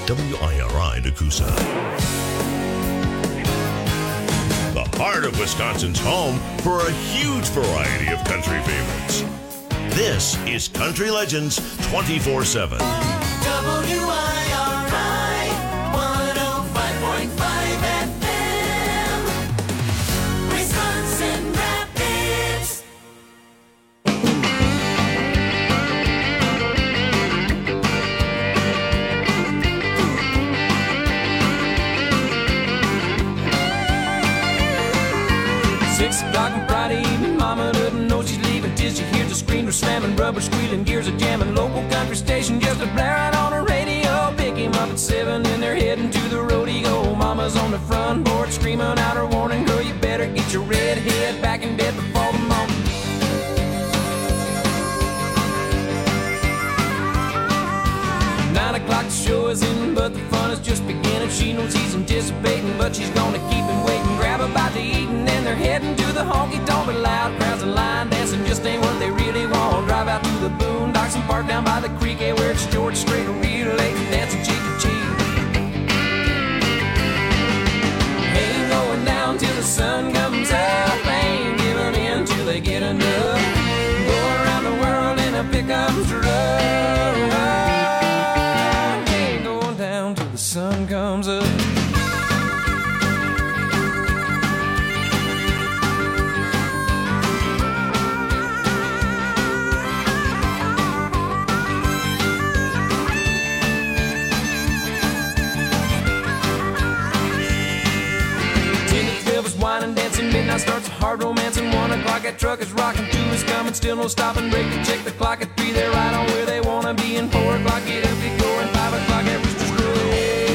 WIRI Nakusa. The heart of Wisconsin's home for a huge variety of country favorites. This is Country Legends 24/7. WIRI 105.5 FM, Wisconsin Rapids. Six o'clock on Friday evening, Mama doesn't know she's leaving till she hears the screamer slamming, rubber squealing, gears are jamming. Local country station just a blaring on the radio. Pick him up at 7 and they're heading to the rodeo. Mama's on the front porch screaming out her warning, girl, you better get your red head back in bed before the morning. O'clock the show is in, but the fun is just beginning. She knows he's anticipating, but she's gonna keep him waiting. Grab a bite to eat and then they're heading to the honky tonk. But loud crowds and line dancing just ain't what they really want. Drive out to the boondocks and park down by the creek, yeah, where it's George Strait and relating, dancing cheek to cheek. Ain't going down till the sun comes up, ain't giving in till they get enough. Go around the world in a pickup truck. Sun comes up. Wine dancing, midnight starts a hard romance, and 1 o'clock that truck is rocking, 2 is coming, still no stopping, break to check the clock, at 3 they're right on where they wanna be, and 4 o'clock get up, get going, 5 o'clock that rooster's crowing.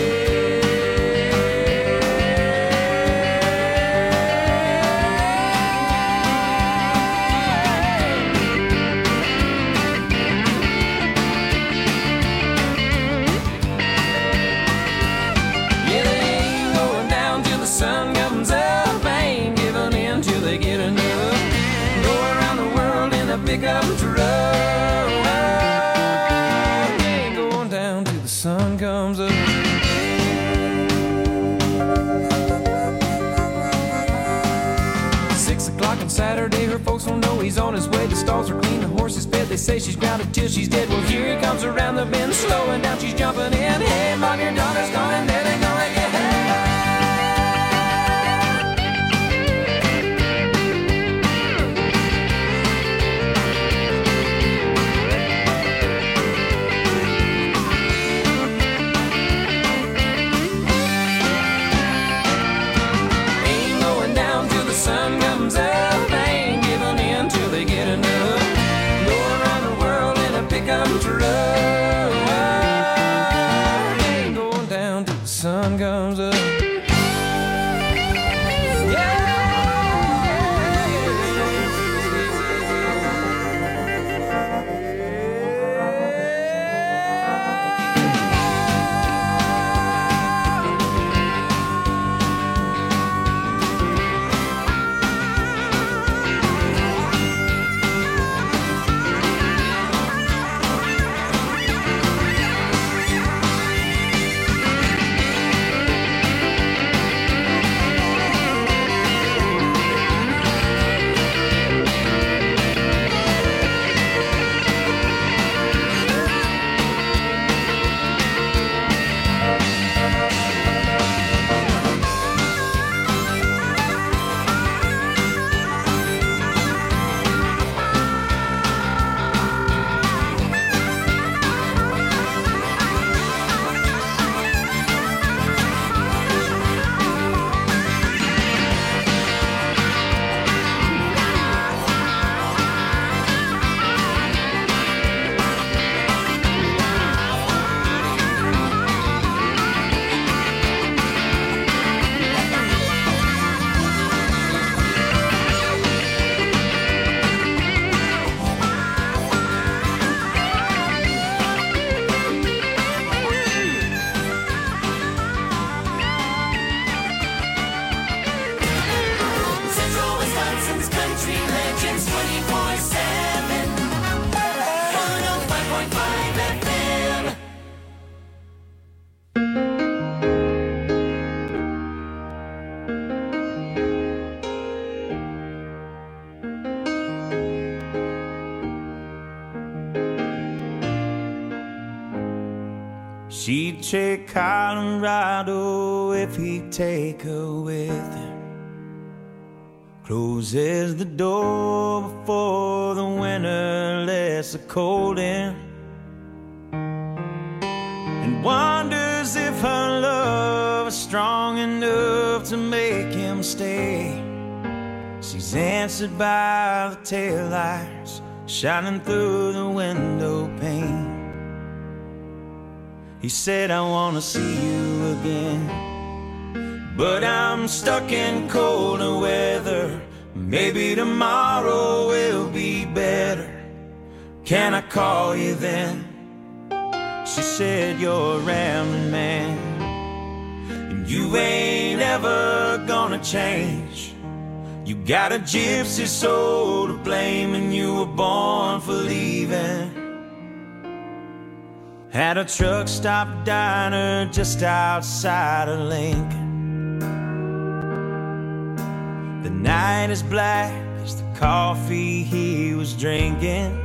Pickup truck, ain't going down till the sun comes up. Six o'clock on Saturday, her folks don't know he's on his way. The stalls are clean, the horse is fed. They say she's grounded till she's dead. Well, here he comes around the bend, slowing down, she's jumping in. Hey, mom, your daughter's coming, there they gonna get her. She'd trade Colorado if he'd take her with him. Closes the door before the winter lets the cold in, and wonders if her love is strong enough to make him stay. She's answered by the taillights shining through the window pane. He said, I wanna see you again, but I'm stuck in colder weather. Maybe tomorrow will be better. Can I call you then? She said, you're a rambling man, and you ain't ever gonna change. You got a gypsy soul to blame, and you were born for leaving. At a truck stop diner just outside of Lincoln. The night is black as the coffee he was drinking,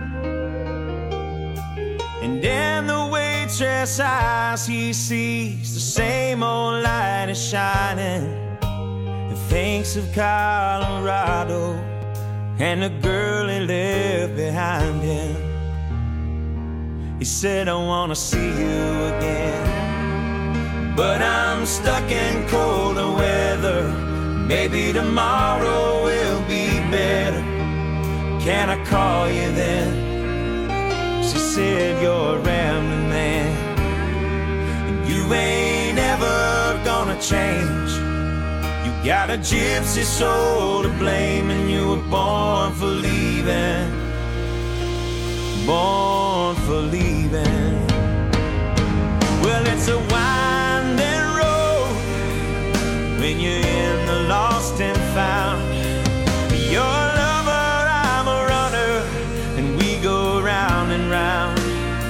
and in the waitress' eyes he sees the same old light is shining, and thinks of Colorado and the girl he left behind him. He said, I wanna see you again, but I'm stuck in colder weather. Maybe tomorrow will be better. Can I call you then? She said, you're a rambling man, and you ain't ever gonna change. You got a gypsy soul to blame, and you were born for leaving. Born for leaving. Well, it's a winding road when you're in the lost and found. You're a lover, I'm a runner, and we go round and round.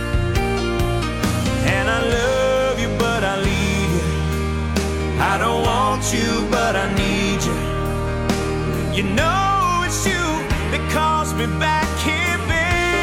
And I love you, but I leave you. I don't want you, but I need you. You know it's you that calls me back here, baby.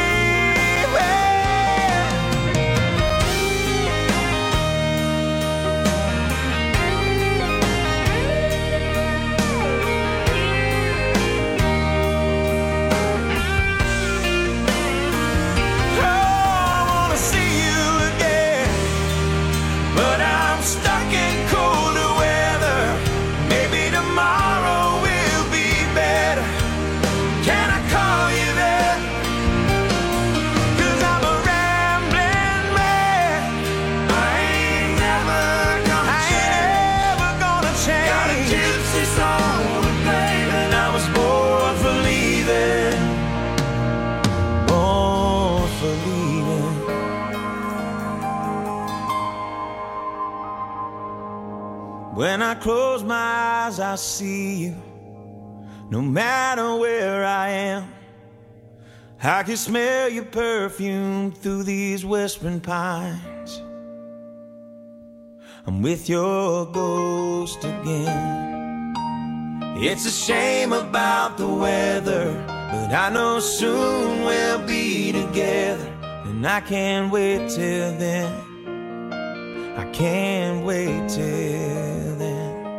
When I close my eyes, I see you. No matter where I am, I can smell your perfume through these whispering pines. I'm with your ghost again. It's a shame about the weather, but I know soon we'll be together. And I can't wait till then. I can't wait till then.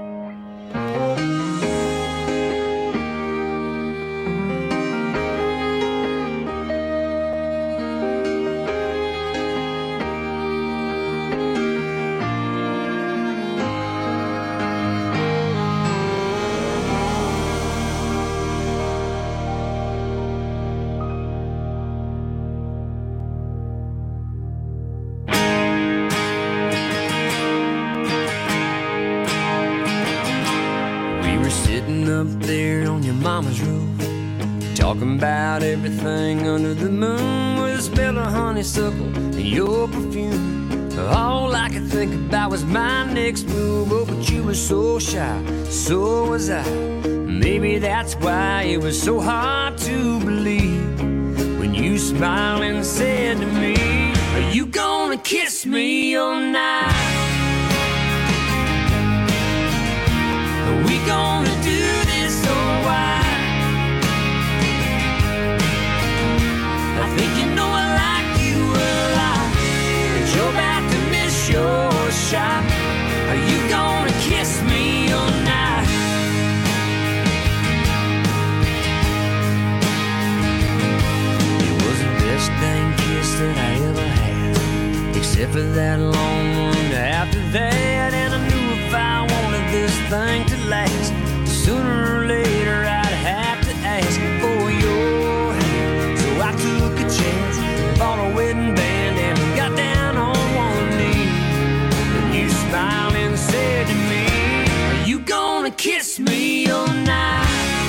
Up there on your mama's roof, talking about everything under the moon, with a smell of honeysuckle and your perfume. All I could think about was my next move. Oh, but you were so shy, so was I. Maybe that's why it was so hard to believe when you smiled and said to me, are you gonna kiss me all night? Are we gonna do this or why? I think you know I like you a lot, but you're back to after that long one, after that. And I knew if I wanted this thing to last, sooner or later I'd have to ask for your hand. So I took a chance, bought a wedding band, and got down on one knee. And you smiled and said to me, are you gonna kiss me all night?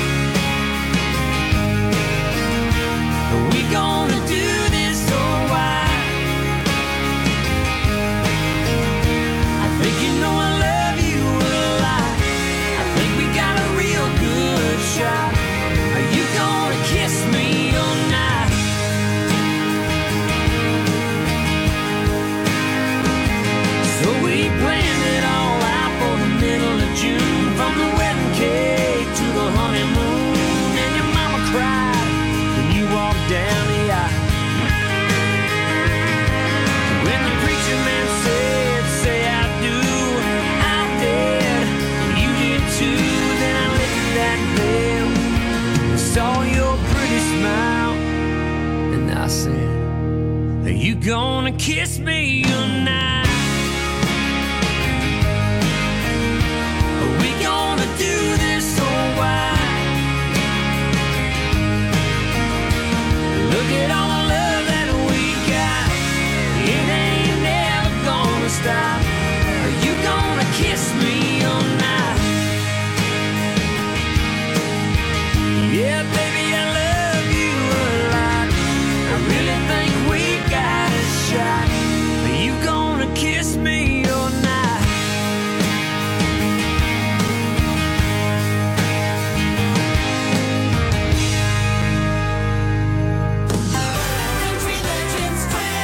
Are we gonna do this or why? I think you know I love you a lot. I think we got a real good shot. Are you gonna kiss me all night? So we planned it all out for the middle of June, from the wedding cake to the honeymoon. And your mama cried when you walked down the aisle. When the preacher man said, say I do, I did, you did too. Then I lifted that veil, saw your pretty smile, and I said, are you gonna kiss me tonight? Are we gonna do this or why? Look at all the love that we got, it ain't never gonna stop. Are you gonna kiss me all night? Yeah, baby, I love you a lot. I really think we got a shot. Are you gonna kiss me all night? Country Legends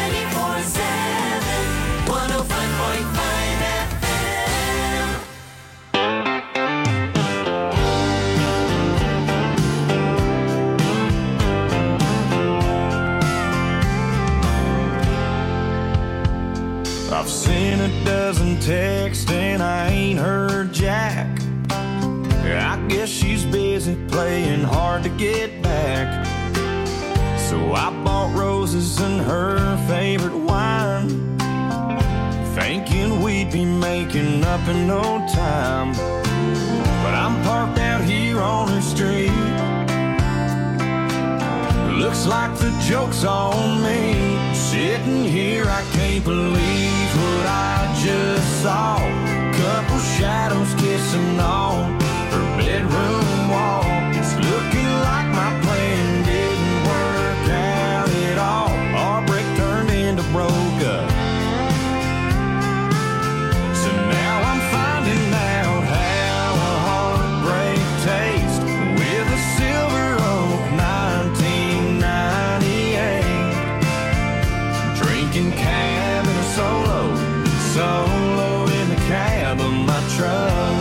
24/7, 105.5 FM. I've seen a dozen texts and I ain't heard Jack. I guess she's busy playing hard to get back. So I bought roses and her favorite wine, thinking we'd be making up in no time. But I'm parked out here on her street. Looks like the joke's on me. Sitting here, I can't believe what I just saw. Couple shadows kissing on her bedroom wall. It's looking like my plan didn't work out at all. Our break turned into broke up. So now I'm finding out how a heartbreak tastes with a Silver Oak 1998. Drinking cab in a solo in the cab of my truck.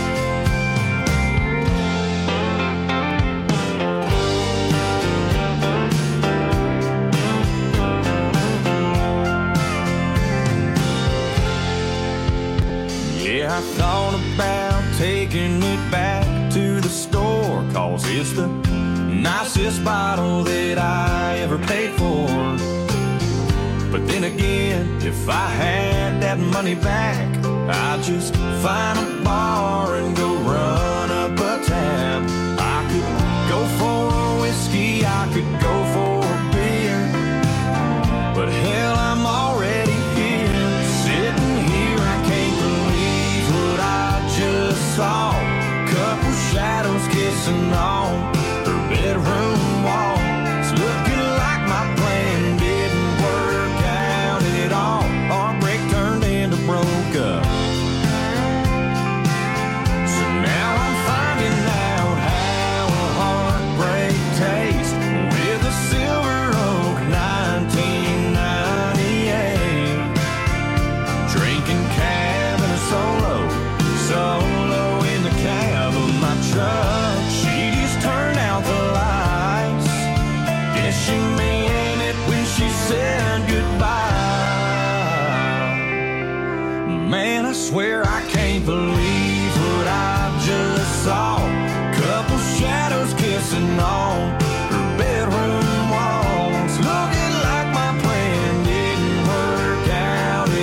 Yeah, I thought about taking it back to the store, 'cause it's the nicest bottle that I ever paid for. But then again, if I had that money back, I'd just find a bar and go run up a tab. I could go for a whiskey, I could go for a beer, but hell, I'm already here. Sitting here, I can't believe what I just saw. Couple shadows kissing on her bedroom wall. It's looking like my plan didn't work out at all. Our break turned into broke up. So now I'm finding out how a heartbreak tastes with a Silver Oak 1998. Drinking cab and a solo in the cab of my truck. She just turned out the lights. Guess she meant it when she said goodbye. Man, I swear I can't believe what I just saw. Couple shadows kissing on her bedroom walls. Looking like my plan didn't work out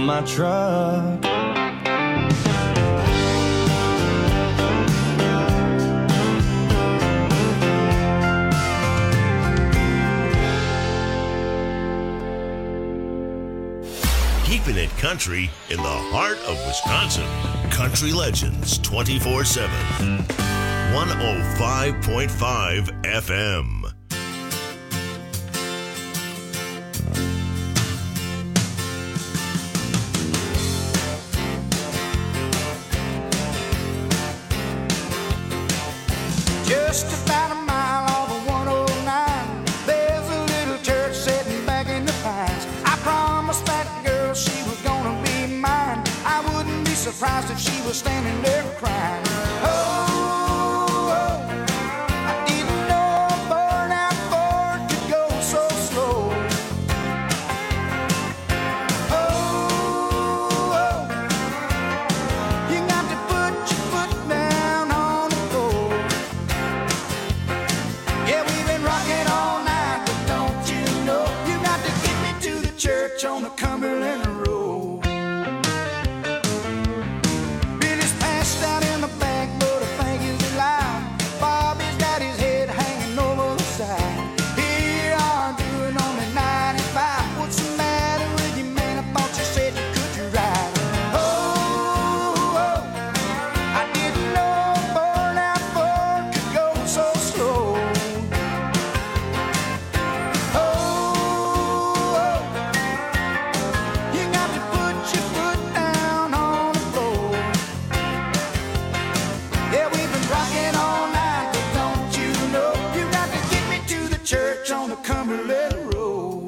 from my truck. Keeping it country in the heart of Wisconsin. Country Legends 24/7. 105.5 FM. Just about a mile off of 109, there's a little church sitting back in the pines. I promised that girl she was gonna be mine. I wouldn't be surprised if she was standing there crying. Oh, I didn't know a burnout Ford could go so slow. Oh, you got to put your foot down on the floor. Yeah, we've been rocking all night, but don't you know you got to get me to the church on the Cumberland Road. Billy's passed out in the back, but I think he's alive. Bobby's got his head hanging over the side. Here I'm doing only 95. What's the matter with you, man? I thought you said you could ride. Oh, I didn't know a burnout Ford could go so slow. Oh, you got to put your foot down on the floor. Yeah, we've been rocking all night, but don't you know you got to get me to the church on the Cumberland Road.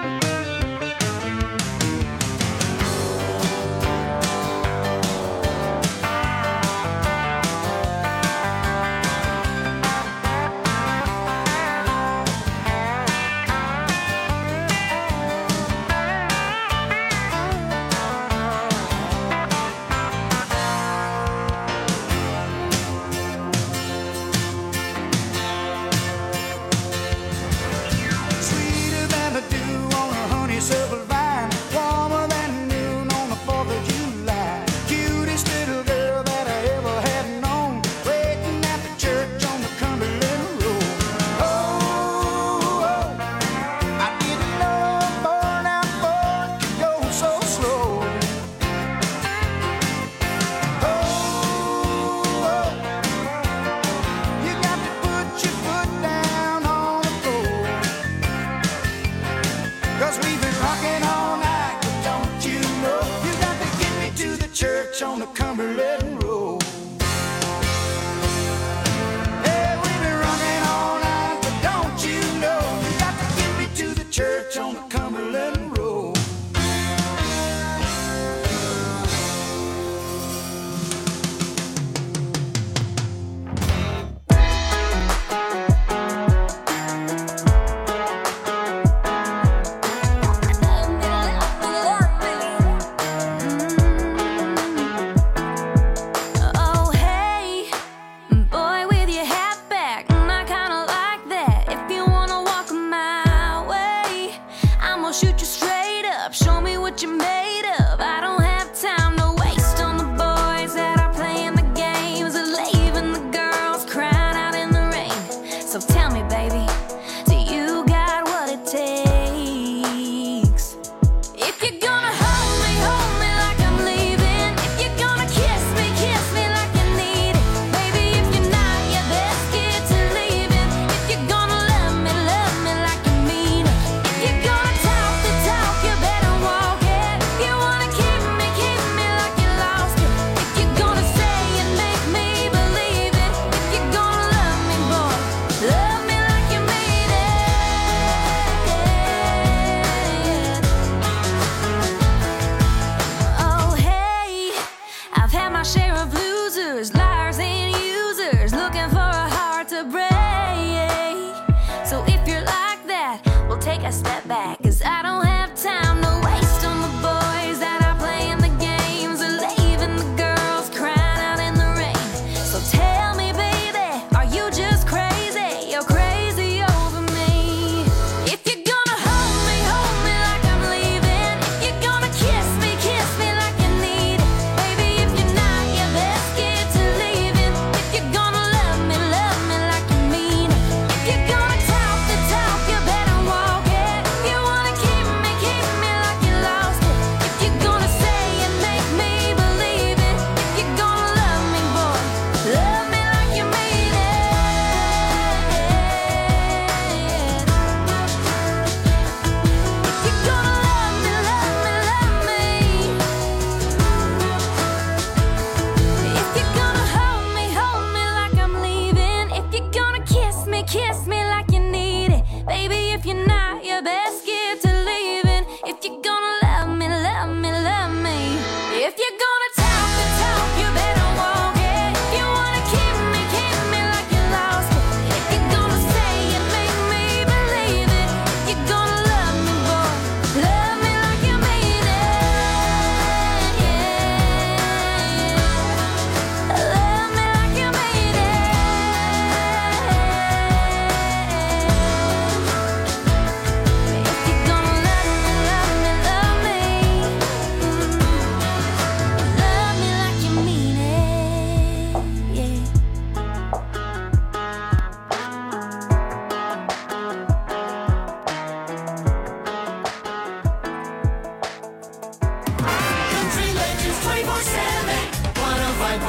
Sweeter than the dew on a honeysuckle vine, warmer than noon on the 4th of July. Cutest little girl that I ever had known, waiting at the church on the Cumberland Road. Oh, I didn't know a burnout Ford could go so slow. Oh, you got to put your foot down on the floor. 'Cause we've been rocking all night, but don't you know you got to get me to the church on the Cumberland Road. Hey, we've been rocking all night, but don't you know you got to get me to the church on the Cumberland Road.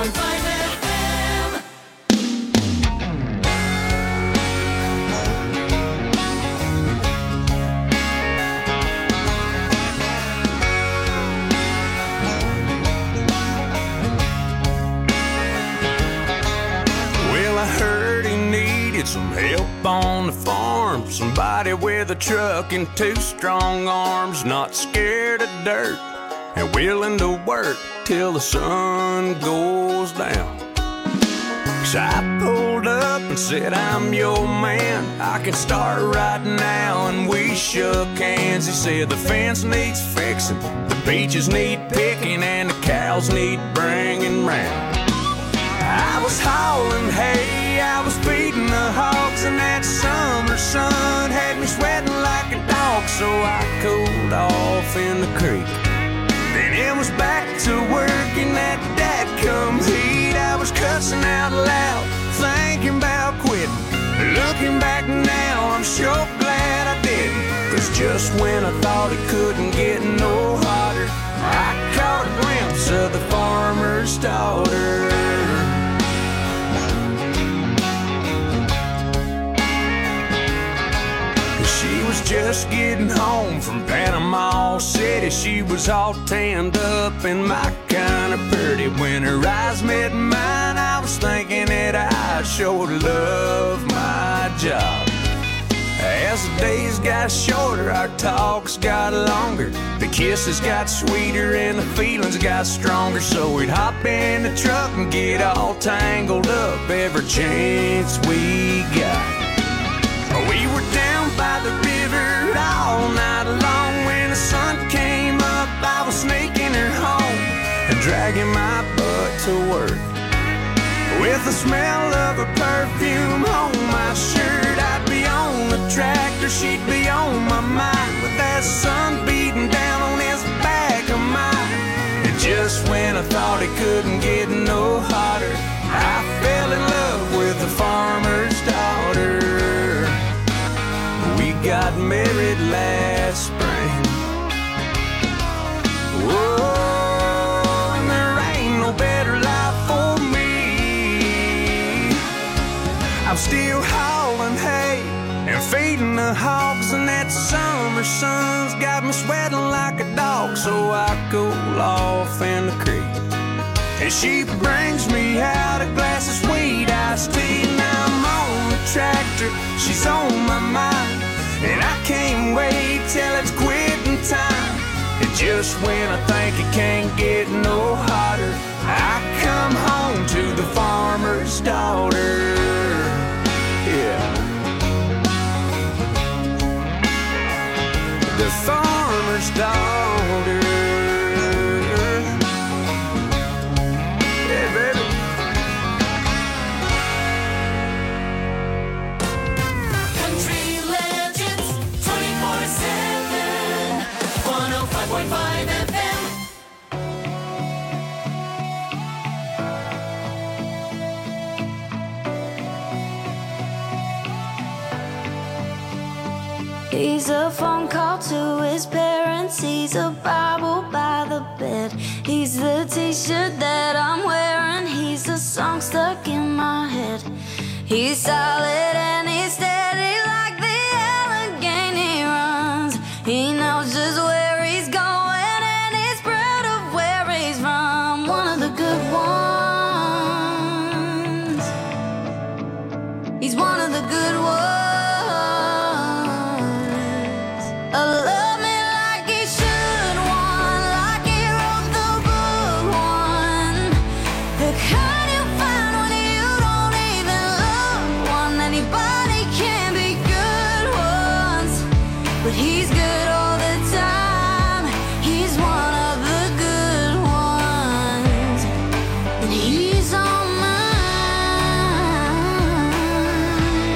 105.5 FM. Well, I heard he needed some help on the farm. Somebody with a truck and two strong arms, not scared of dirt and willing to work till the sun goes down. So I pulled up and said, I'm your man, I can start right now. And we shook hands. He said the fence needs fixing, the beaches need picking, and the cows need bringing round. I was hauling hay, I was feeding the hogs, and that summer sun had me sweating like a dog. So I cooled off in the creek. Then it was back to work in that dadgum heat. I was cussing out loud, thinking about quitting. Looking back now, I'm sure glad I didn't. 'Cause just when I thought it couldn't get no hotter, I caught a glimpse of the farmer's daughter. She was just getting home from Panama City. She was all tanned up and my kind of pretty. When her eyes met mine, I was thinking that I sure love my job. As the days got shorter, our talks got longer. The kisses got sweeter and the feelings got stronger. So we'd hop in the truck and get all tangled up every chance we got. We were down by the river all night long. When the sun came up, I was sneaking her home and dragging my butt to work. With the smell of her perfume on my shirt, I'd be on the tractor, she'd be on my mind, with that sun beating down on his back of mine. And just when I thought it couldn't get no hotter, I fell in love with the farmer's daughter. We got married last spring. Whoa, and there ain't no better life for me. I'm still hauling hay and feeding the hogs, and that summer sun's got me sweating like a dog. So I cool off in the creek, and she brings me out a glass of sweet iced tea. Now I'm on the tractor, she's on my mind, and I can't wait till it's quitting time. And just when I think it can't get no hotter, I come home to the farmer's daughter. Yeah. The farmer's daughter. Yeah, baby. Country Legends 24/7. 105.5 FM. He's a phone call to his parents. He's a Bible by the bed. He's the t-shirt that I'm wearing. He's a song stuck in my head. He's solid and he's steady like the Allegheny runs. He knows just where he's going and he's proud of where he's from. One of the good ones. He's one of the good ones. Love me like he should, one like he wrote the book, one. The kind you find when you don't even look. One anybody can be good ones, but he's good all the time. He's one of the good ones, and he's on mine.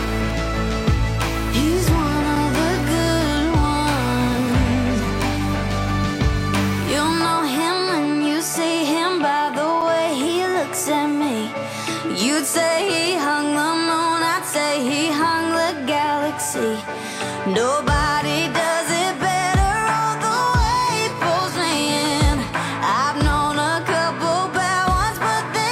He's one of the good ones. You'll know him when you see him by the way he looks at me. You'd say he hung the moon, I'd say he hung the galaxy. Nobody does it better, all the way he pulls me in. I've known a couple bad ones, but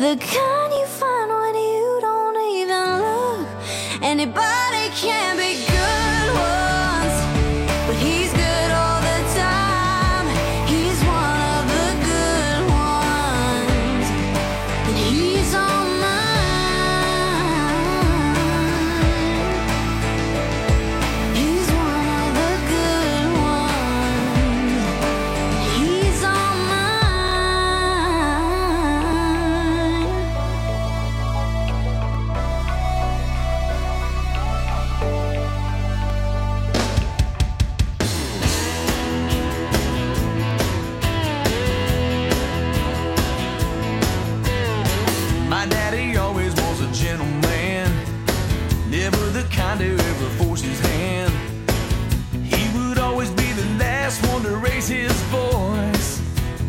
the kind you find when you don't even look. Anybody can be good once, but he's good all the time. He's one of the good ones, and he's on mine. He's one of the good ones. He's on mine. My daddy always was a gentleman, never the kind who ever forced his hand. He would always be the last one to raise his voice.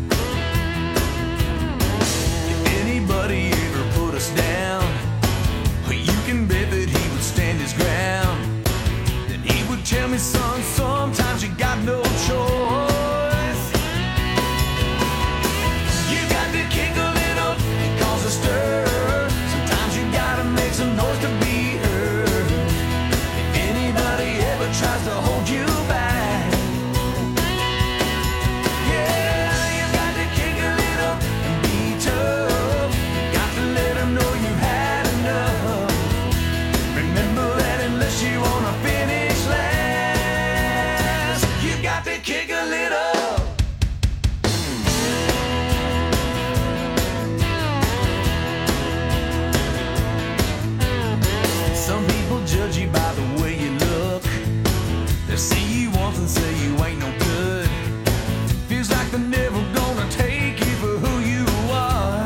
If anybody ever put us down, well, you can bet that he would stand his ground. Then he would tell me, son, sometimes you got no choice. You got to kick a little, cause a stir. Sometimes you gotta make some noise to be heard. If anybody ever tries to hold you back, yeah, you got to kick a little and be tough. You got to let them know you've had enough. Remember that unless you wanna finish last, you got to kick a little. Some people judge you by the way you look. They see you once and say you ain't no good. Feels like they're never gonna take you for who you are.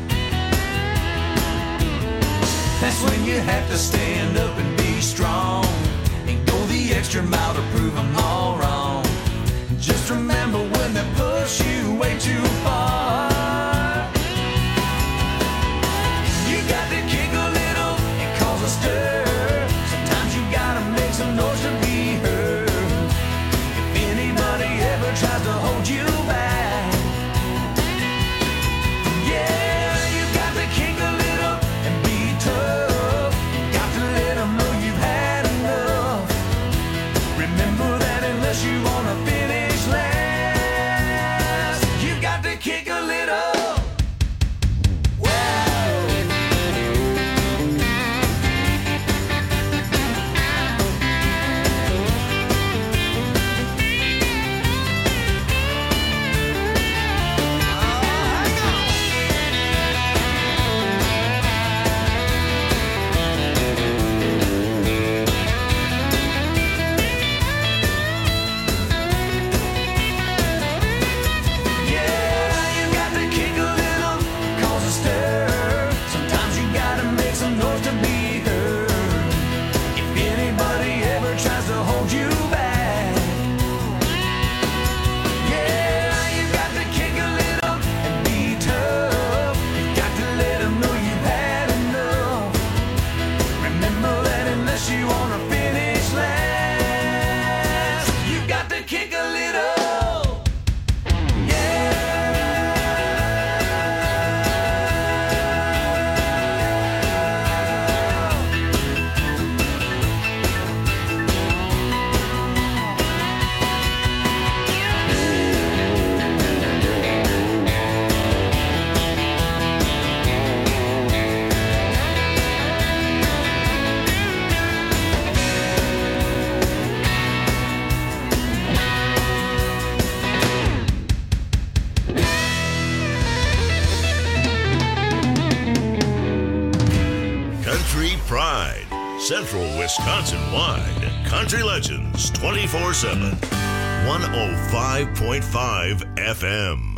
That's when you have to stand up and be strong and go the extra mile to prove them all wrong. Just remember when they push you way too far, you got to kick a little and cause a stir. Sometimes you gotta make some noise to be heard. If anybody ever tries to hold you back, yeah, you got to kick a little and be tough. You got to let them know you've had enough. Remember that unless you wanna finish last, you got to kick a little. Pride, Central Wisconsin-wide. Country Legends 24/7. 105.5 FM.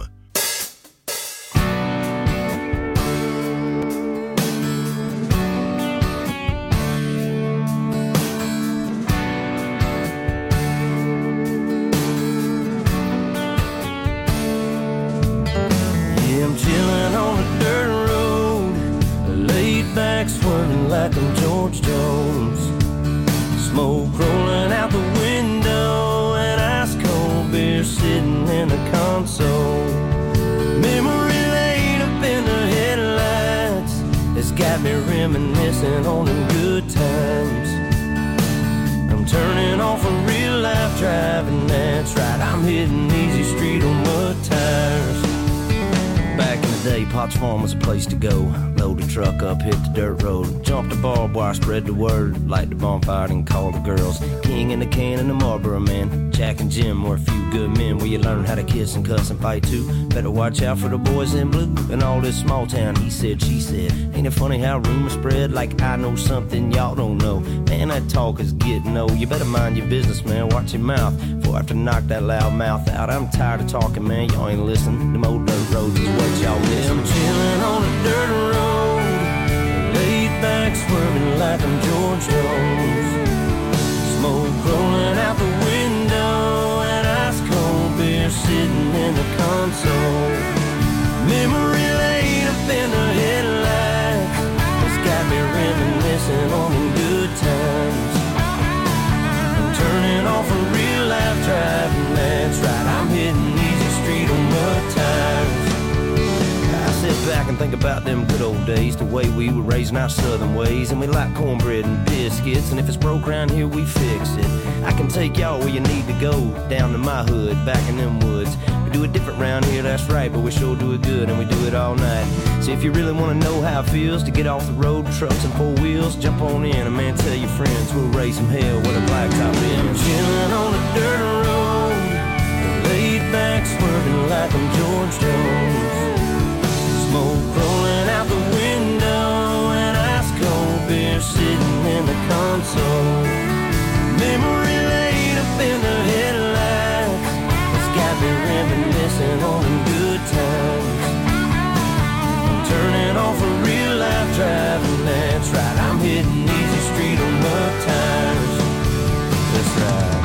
Yeah, I'm chilling on a dirt road, laid back swerving like I'm George Jones. Smoke rolling out the window and ice cold beer sitting in the console. Memory lane up in the headlights. got me reminiscing on them good times. I'm turning off a real life driving, that's right. I'm hitting easy street on mud tires. Back in the day, Potts Farm was a place to go. Load the truck up, hit the dirt road, jump the barbed wire, spread the word, light the bonfire and call the girls. King in the can and the Marlboro man. Jack and Jim were a few good men where you learn how to kiss and cuss and fight too. Better watch out for the boys in blue and all this small town he said, she said. Ain't it funny how rumors spread like I know something y'all don't know? Man, that talk is getting old. You better mind your business, man, watch your mouth before I have to knock that loud mouth out. I'm tired of talking, man, y'all ain't listening. Them old dirt roads is what y'all miss. I'm chilling on a dirt road, laid back swerving like I'm George Jones. Smoke rolling out the window and ice cold beer sitting in the console. Memory lane up in the headlights, it's got me reminiscing on them good times. I'm turning off a real life driving, that's right. I'm hitting easy street on mud tires. Sit back and think about them good old days, the way we were raising our southern ways. And we like cornbread and biscuits, and if it's broke around here, we fix it. I can take y'all where you need to go, down to my hood, back in them woods. We do it different round here, that's right, but we sure do it good, and we do it all night. So if you really want to know how it feels to get off the road, trucks and four wheels, jump on in, and man, tell your friends we'll raise some hell with a blacktop in. I'm chilling on a dirt road, laid back swerving like I'm George Jones. Smoke rolling out the window and ice cold beer sitting in the console. Memory lane up in the headlights, it's got me reminiscing on them good times. I'm turning off a real life driving, that's right. I'm hitting easy street on mud tires, that's right.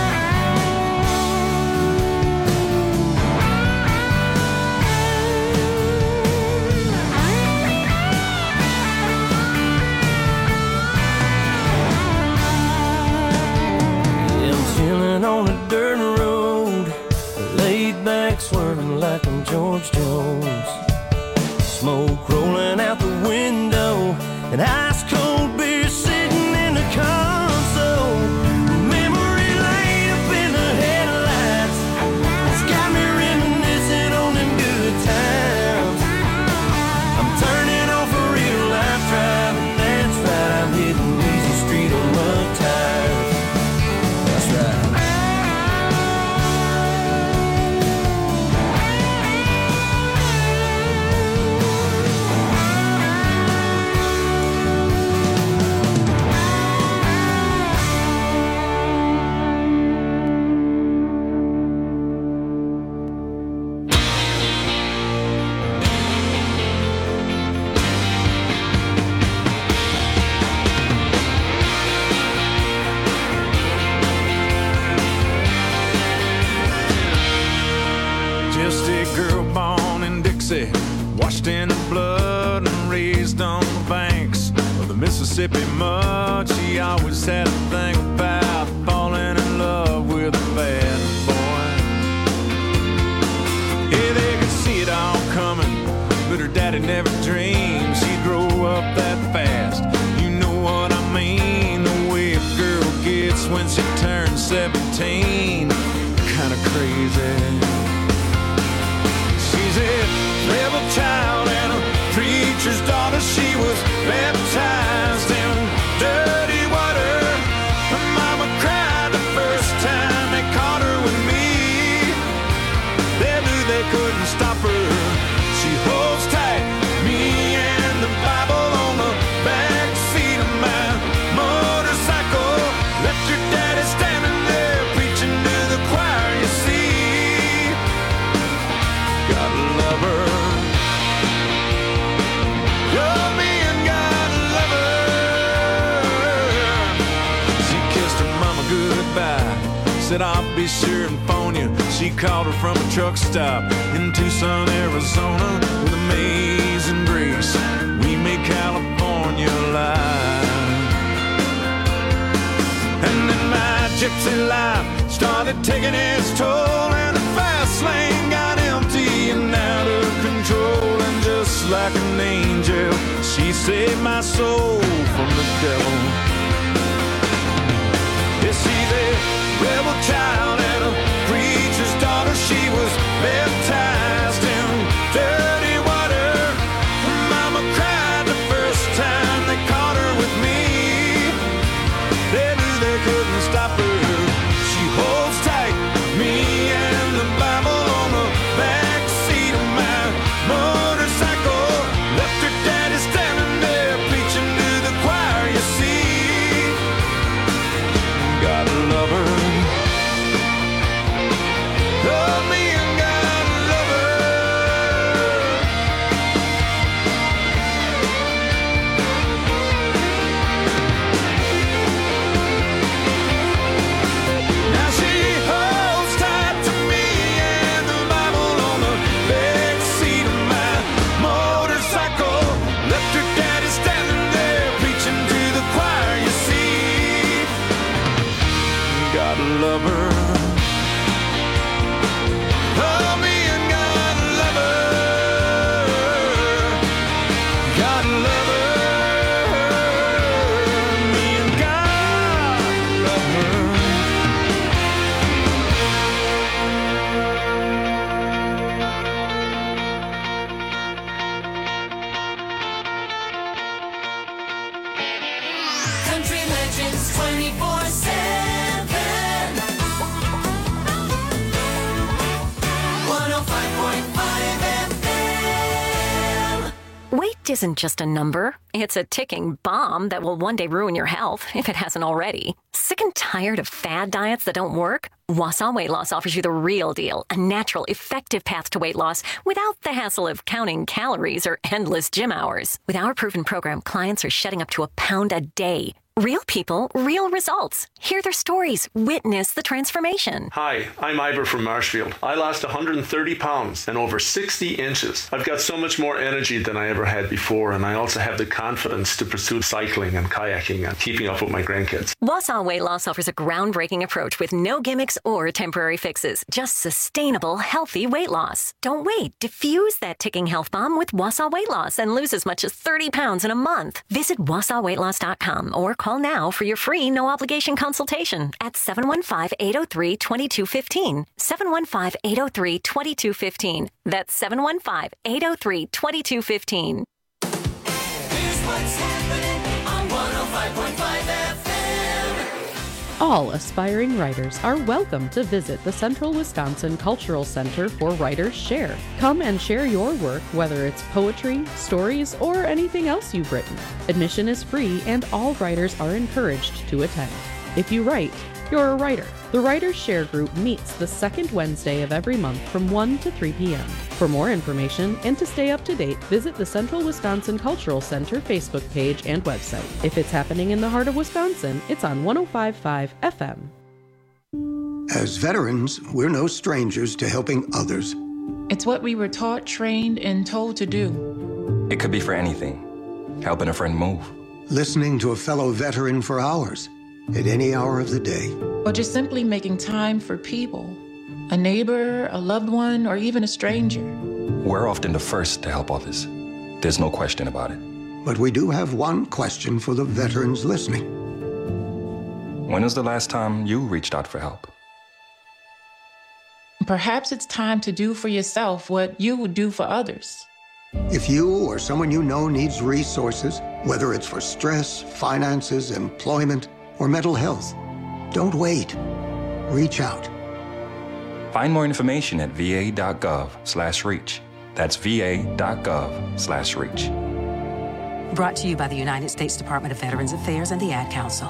On a dirt road, laid back swerving like I'm George Jones. Smoke rolling out the window and ice cold beer sitting in the console. Memory lane up in the headlights, it's got me reminiscing on them good times. I'm turning off a real life driving, that's right. I'm hitting easy street on mud tires, that's right. Washed in the blood and raised on the banks of the Mississippi mud. She always had a thing about falling in love with a bad boy. Yeah, they could see it all coming, but her daddy never dreamed she'd grow up that fast. You know what I mean, the way a girl gets when she turns 17. Kinda crazy. She's a rebel child and a preacher's daughter. She was baptized in dirty water. Her mama cried the first time they caught her with me. They knew they couldn't stop her. She holds tight, me and the Bible on the back seat of my motorcycle. Left your daddy standing there preaching to the choir, you see. Gotta love her. Said I'll be sure and phone you. She called her from a truck stop in Tucson, Arizona. With amazing grace, we made California alive. And then my gypsy life started taking its toll, and the fast lane got empty and out of control. And just like an angel, She saved my soul from the devil. Yeah, she's a rebel child and a preacher's daughter. She was baptized in dirty water. Mama cried the first time they caught her with me. They knew they couldn't stop her. She holds tight, me and the Bible on the back seat of my motorcycle. Left her daddy standing there preaching to the choir, you see. Gotta love her. Love me and gotta love her. Now she holds tight to me and the Bible on the back seat of my motorcycle. Left her daddy standing there preaching to the choir, you see. Gotta love her. Love me and gotta love her. Gotta love her. Me and gotta love her. Country Legends 24/7. 105.5 FM. Weight isn't just a number. It's a ticking bomb that will one day ruin your health, if it hasn't already. Sick and tired of fad diets that don't work? Wausau Weight Loss offers you the real deal, a natural, effective path to weight loss without the hassle of counting calories or endless gym hours. With our proven program, clients are shedding up to a pound a day. Real people, real results. Hear their stories. Witness the transformation. Hi, I'm Ivor from Marshfield. I lost 130 pounds and over 60 inches. I've got so much more energy than I ever had before, and I also have the confidence to pursue cycling and kayaking and keeping up with my grandkids. Wausau Weight Loss offers a groundbreaking approach with no gimmicks or temporary fixes, just sustainable, healthy weight loss. Don't wait. Diffuse that ticking health bomb with Wausau Weight Loss and lose as much as 30 pounds in a month. Visit WausauWeightLoss.com or call now for your free no-obligation consultation at 715-803-2215. 715-803-2215. That's 715-803-2215. Here's what's happening on 105.5 FM. All aspiring writers are welcome to visit the Central Wisconsin Cultural Center for Writers Share. Come and share your work, whether it's poetry, stories, or anything else you've written. Admission is free and all writers are encouraged to attend. If you write, you're a writer. The Writers Share group meets the second Wednesday of every month from 1 to 3 p.m. For more information and to stay up to date, visit the Central Wisconsin Cultural Center Facebook page and website. If it's happening in the heart of Wisconsin, it's on 105.5 FM. As veterans, we're no strangers to helping others. It's what we were taught, trained, and told to do. It could be for anything. Helping a friend move. Listening to a fellow veteran for hours, at any hour of the day. Or just simply making time for people. A neighbor, a loved one, or even a stranger. We're often the first to help others. There's no question about it. But we do have one question for the veterans listening. When was the last time you reached out for help? Perhaps it's time to do for yourself what you would do for others. If you or someone you know needs resources, whether it's for stress, finances, employment, or mental health, don't wait. Reach out. Find more information at va.gov/reach. That's va.gov/reach. Brought to you by the United States Department of Veterans Affairs and the Ad Council.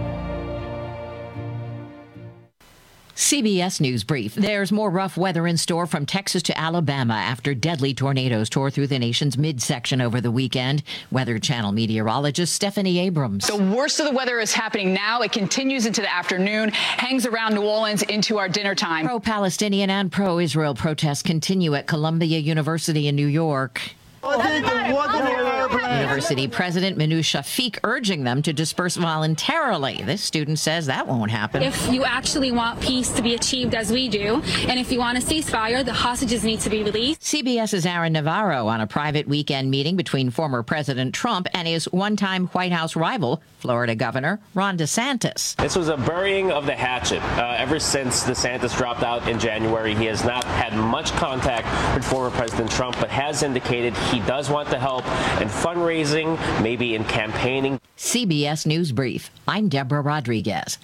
CBS News Brief. There's more rough weather in store from Texas to Alabama after deadly tornadoes tore through the nation's midsection over the weekend. Weather Channel meteorologist Stephanie Abrams. The worst of the weather is happening now. It continues into the afternoon, hangs around New Orleans into our dinner time. Pro-Palestinian and pro-Israel protests continue at Columbia University in New York. I think it wasn't an airplane. University President Manu Shafiq urging them to disperse voluntarily. This student says that won't happen. If you actually want peace to be achieved as we do, and if you want a ceasefire, the hostages need to be released. CBS's Aaron Navarro on a private weekend meeting between former President Trump and his one-time White House rival, Florida Governor Ron DeSantis. This was a burying of the hatchet. Ever since DeSantis dropped out in January, he has not had much contact with former President Trump, but has indicated he does want to help in fundraising, maybe in campaigning. CBS News Brief. I'm Deborah Rodriguez.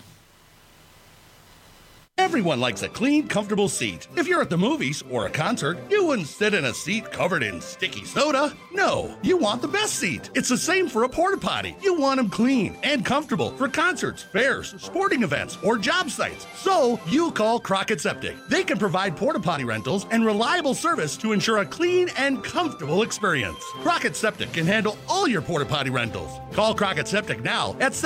Everyone likes a clean, comfortable seat. If you're at the movies or a concert, you wouldn't sit in a seat covered in sticky soda. No, you want the best seat. It's the same for a porta potty. You want them clean and comfortable for concerts, fairs, sporting events, or job sites. So you call Crockett Septic. They can provide porta potty rentals and reliable service to ensure a clean and comfortable experience. Crockett Septic can handle all your porta potty rentals. Call Crockett Septic now at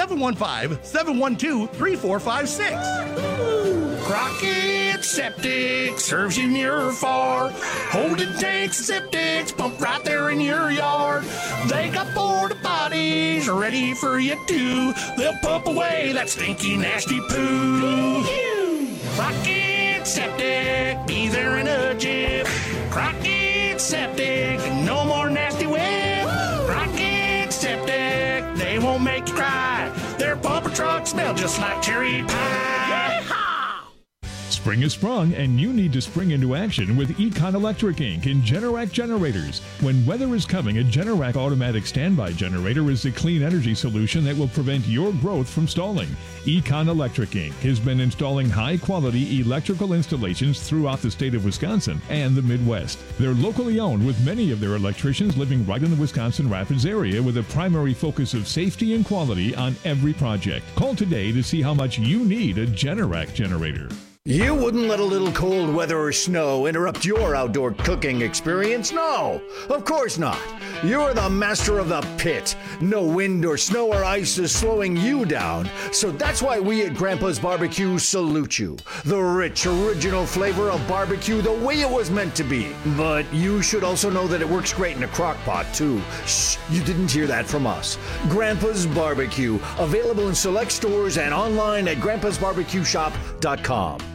715-712-3456. Crockett Septic serves you near or far. Holding tanks and septics pump right there in your yard. They got porta potties ready for you too. They'll pump away that stinky, nasty poo. Crockett Septic, be there in a jiff. Crockett Septic, no more nasty whip. Crockett Septic, they won't make you cry. Their pumper trucks smell just like cherry pie. Spring is sprung, and you need to spring into action with Econ Electric Inc. in Generac generators. When weather is coming, a Generac automatic standby generator is the clean energy solution that will prevent your growth from stalling. Econ Electric Inc. has been installing high-quality electrical installations throughout the state of Wisconsin and the Midwest. They're locally owned, with many of their electricians living right in the Wisconsin Rapids area, with a primary focus of safety and quality on every project. Call today to see how much you need a Generac generator. You wouldn't let a little cold weather or snow interrupt your outdoor cooking experience? No, of course not. You're the master of the pit. No wind or snow or ice is slowing you down. So that's why we at Grandpa's Barbecue salute you. The rich, original flavor of barbecue the way it was meant to be. But you should also know that it works great in a crock pot, too. Shh, you didn't hear that from us. Grandpa's Barbecue, available in select stores and online at grandpasbarbecueshop.com.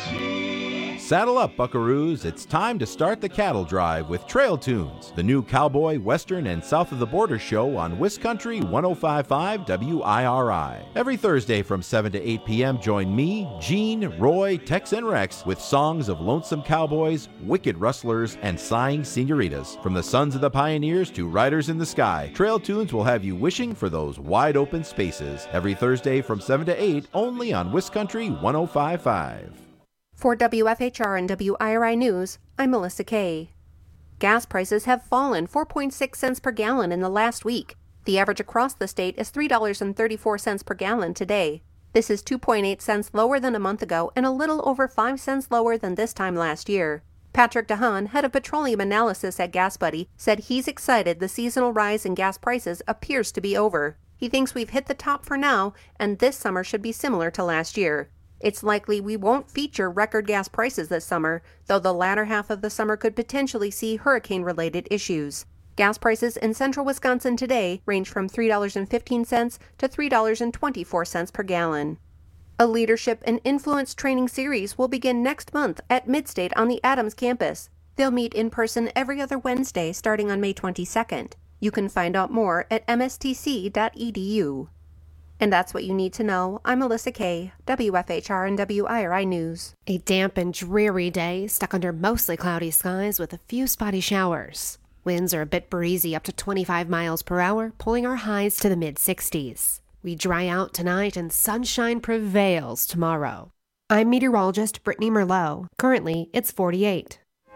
Saddle up, buckaroos. It's time to start the cattle drive with Trail Tunes, the new cowboy, western, and south of the border show on WisCountry 105.5 WIRI. Every Thursday from 7 to 8 p.m., join me, Gene, Roy, Tex, and Rex with songs of lonesome cowboys, wicked rustlers, and sighing senoritas. From the sons of the pioneers to riders in the sky, Trail Tunes will have you wishing for those wide open spaces. Every Thursday from 7 to 8, only on WisCountry 105.5. For WFHR and WIRI News, I'm Melissa Kay. Gas prices have fallen 4.6 cents per gallon in the last week. The average across the state is $3.34 per gallon today. This is 2.8 cents lower than a month ago and a little over 5 cents lower than this time last year. Patrick DeHaan, head of petroleum analysis at GasBuddy, said he's excited the seasonal rise in gas prices appears to be over. He thinks we've hit the top for now, and this summer should be similar to last year. It's likely we won't feature record gas prices this summer, though the latter half of the summer could potentially see hurricane-related issues. Gas prices in central Wisconsin today range from $3.15 to $3.24 per gallon. A leadership and influence training series will begin next month at Midstate on the Adams campus. They'll meet in person every other Wednesday starting on May 22nd. You can find out more at mstc.edu. And that's what you need to know. I'm Melissa Kay, WFHR and WIRI News. A damp and dreary day, stuck under mostly cloudy skies with a few spotty showers. Winds are a bit breezy, up to 25 miles per hour, pulling our highs to the mid-60s. We dry out tonight and sunshine prevails tomorrow. I'm meteorologist Brittany Merlot. Currently, it's 48.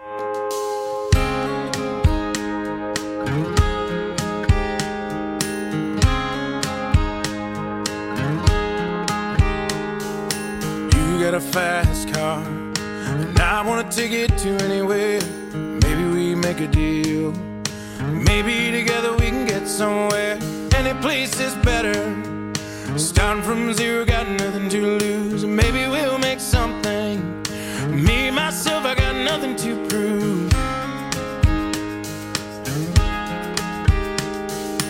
Got a fast car, and I wanna take it to anywhere. Maybe we make a deal. Maybe together we can get somewhere. Any place is better. Starting from zero, got nothing to lose. Maybe we'll make something. Me, myself, I got nothing to prove.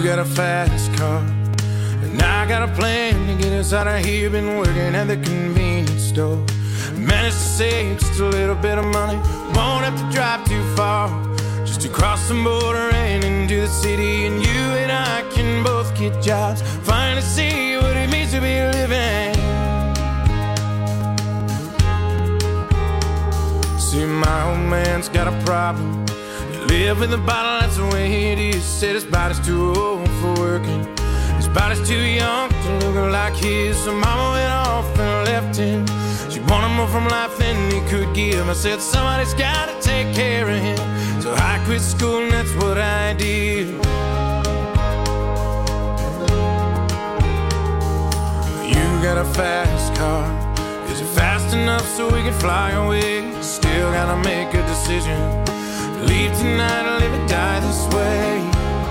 got a fast car, and I got a plan to get us out of here. Been working at the convenience store, managed to save just a little bit of money. Won't have to drive too far, just to cross the border and into the city. And you and I can both get jobs, finally see what it means to be living. See, my old man's got a problem. You live with a bottle, that's the way it is. Said his body's too old for working, his body's too young to look like his. So mama went off and left him. She wanted more from life than he could give. I said somebody's gotta take care of him, so I quit school and that's what I did. You got a fast car, is it fast enough so we can fly away? Still gotta make a decision, leave tonight or live or die this way.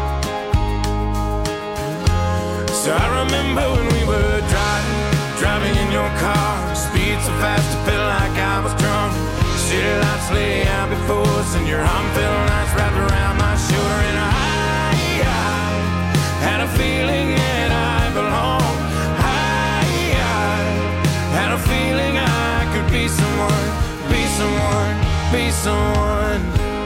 So I remember when we were driving in your car, speed so fast it felt like I was drunk. City lights lay out before us and your arm felt nice wrapped around my shoulder. And I had a feeling that I belonged. I had a feeling I could be someone, be someone, be someone.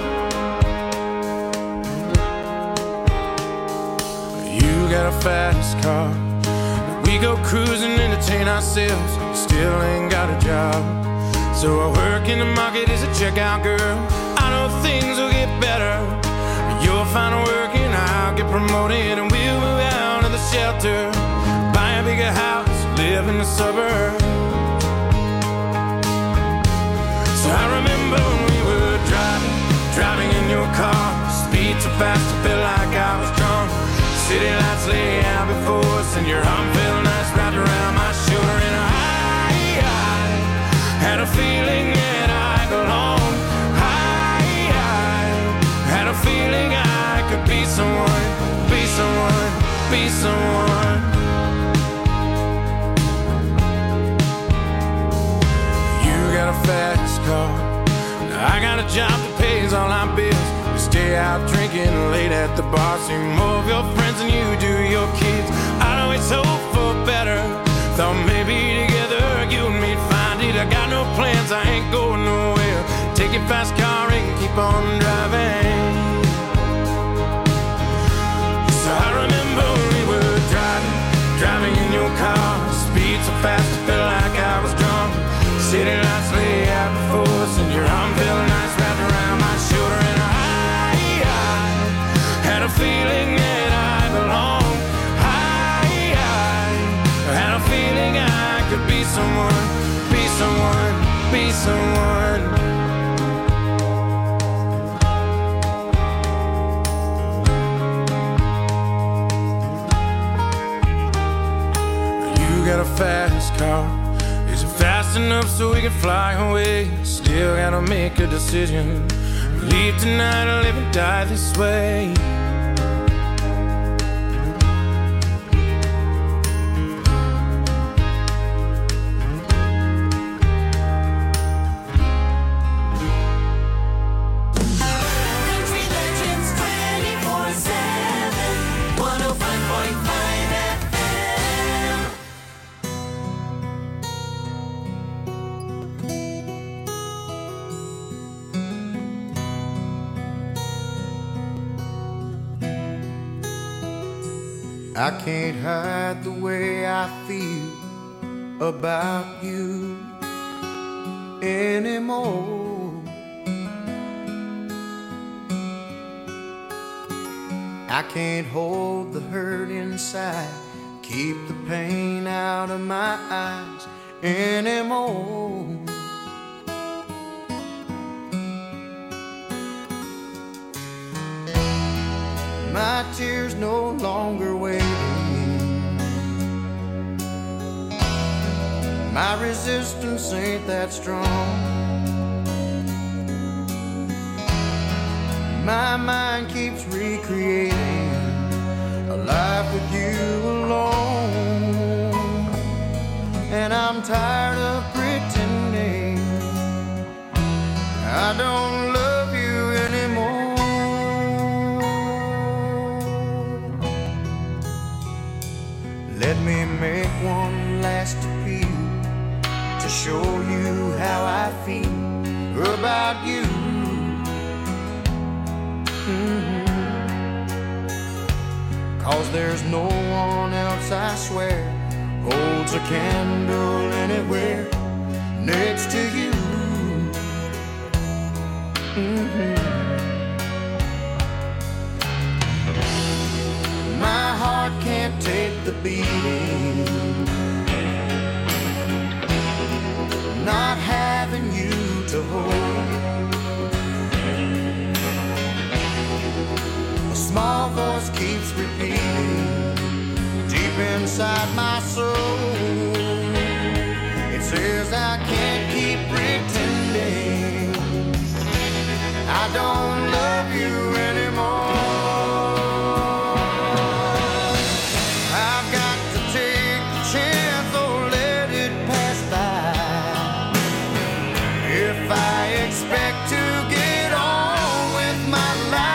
You got a fast car, we go cruising, entertain ourselves. Still ain't got a job, so I work in the market as a checkout girl. I know things will get better, you'll find work and I'll get promoted, and we'll move out of the shelter, buy a bigger house, live in the suburbs. So I remember when we were driving in your car, speed so fast it felt like I was drunk. City lights lay out before us and your arm felt nice wrapped around my shoulder. And I had a feeling that I belonged. I had a feeling I could be someone, be someone, be someone. You got a fast car, I got a job that pays all our bills. We stay out drinking late at the bar, see more of your friends than you do your kids. I'd always hope for better, thought maybe together you and me'd find it. I got no plans, I ain't going nowhere. Take your fast car and keep on driving. So I remember when we were driving in your car, speed so fast it felt like I was drunk. City lights lay out before us and your arm felt nice wrapped around my shoulder. And I had a feeling that I belonged. I had a feeling I could be someone, be someone, be someone. You got a fast car, is it fast enough so we can fly away? Still gotta make a decision, leave tonight or live and die this way. Country legends 24/7, 105.5 FM. I can't hide the way I feel about you anymore. I can't hold the hurt inside, keep the pain out of my eyes anymore. My tears no longer waiting. My resistance ain't that strong. My mind keeps recreating a life with you alone. And I'm tired of pretending I don't love you anymore. about you. Cause there's no one else, I swear, holds a candle anywhere next to you. My heart can't take the beating, not having you to hold. A small voice keeps repeating deep inside my soul. It says I can't keep pretending I don't love you anymore. I've got to take the chance or let it pass by. If I expect to get on with my life,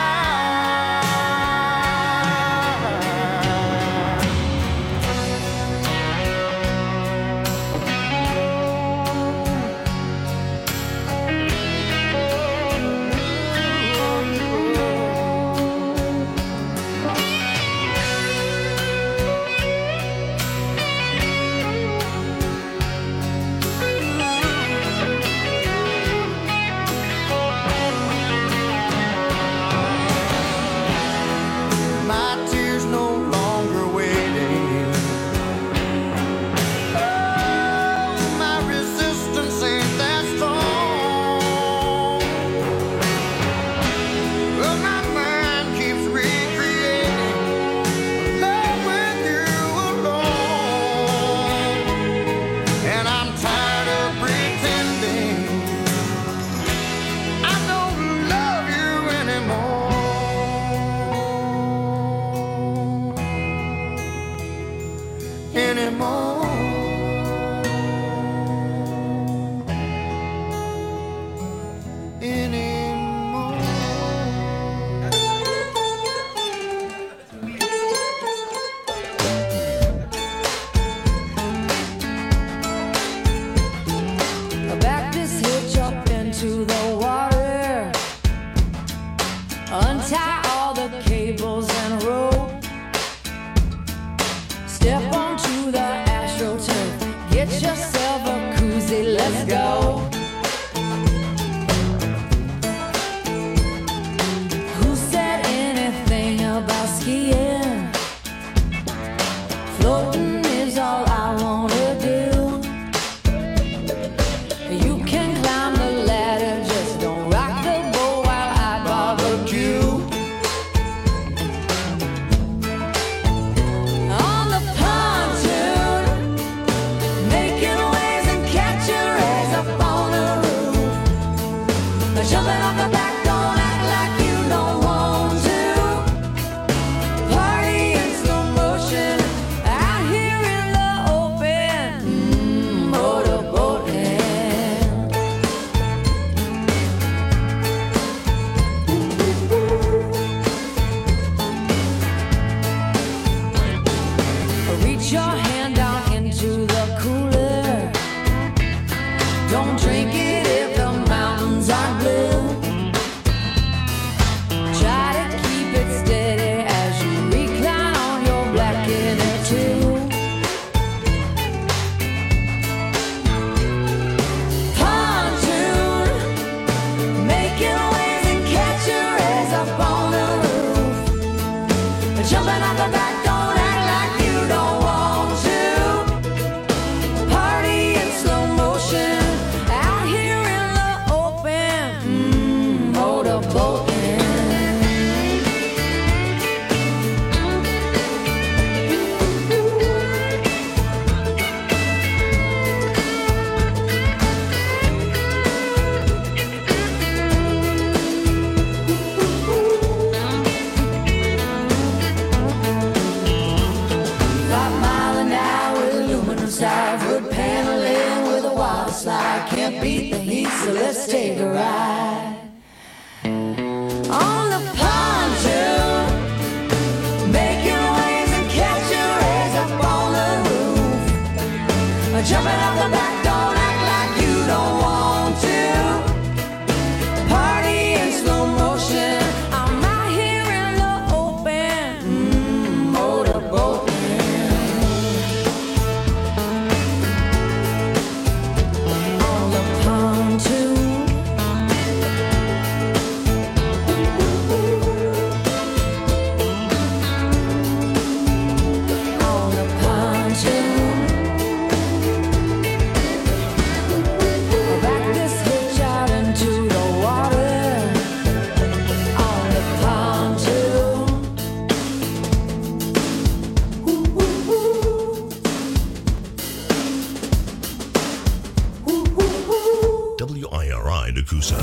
Don't drink it if the mountains are blue.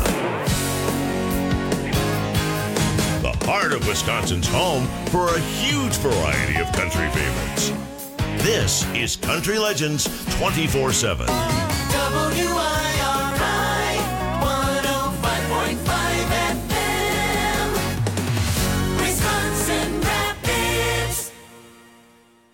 The heart of Wisconsin's home for a huge variety of country favorites. This is Country Legends 24/7. WIRI.